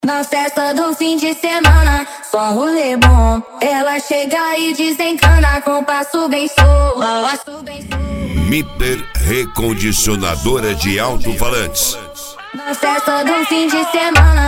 Na festa do fim de semana, só rolê bom. Ela chega e desencana com passo bem solto. Mitter Recondicionadora de Alto-Falantes. Na festa do fim de semana.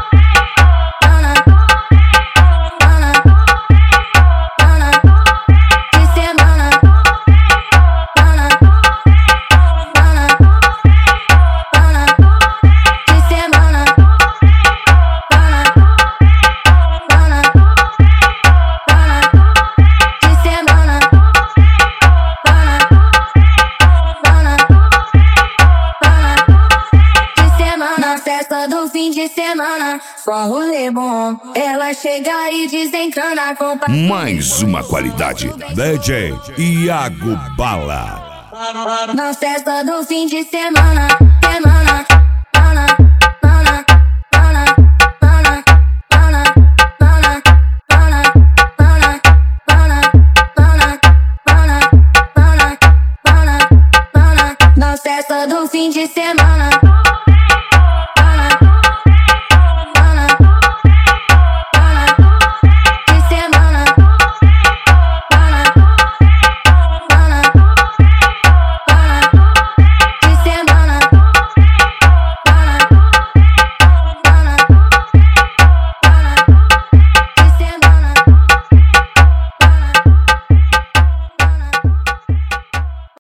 Do fim de semana, só rolê bom. Ela chega e desencana com mais uma qualidade. DJ Iago Bala. Na festa do fim de semana, na festa do fim de semana.